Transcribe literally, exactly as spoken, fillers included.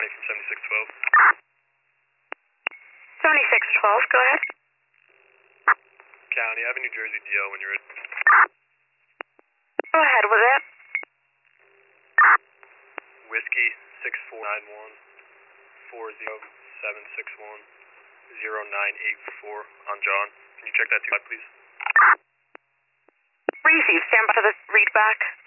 Johnny from seventy-six twelve. seventy-six twelve, go ahead. County, I have a New Jersey D O when you're ready. Go ahead with it. Whiskey six four nine one four zero seven six one zero nine eight four on John. Can you check that too, please? Receive, stand by for the read back.